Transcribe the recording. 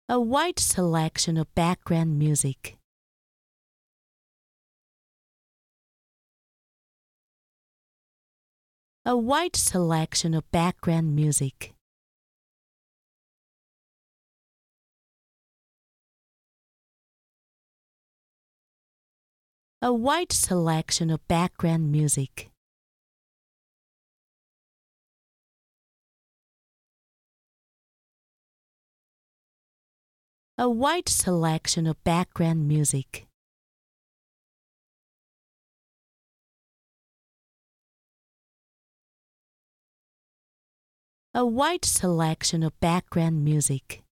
A wide selection of background music. A wide selection of background music. A wide selection of background music. A wide selection of background music. A wide selection of background music.